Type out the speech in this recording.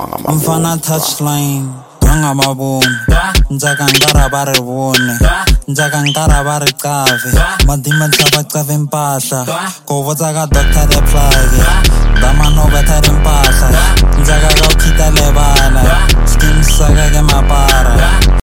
Mfana touchline ngamabomu njaka ngara ba re bone njaka ngara ba re qave madima tlaba qave impahla go botsa ka doctor the plug dama no betha impahla njaka ka ukhita lebala skin saka ke mapara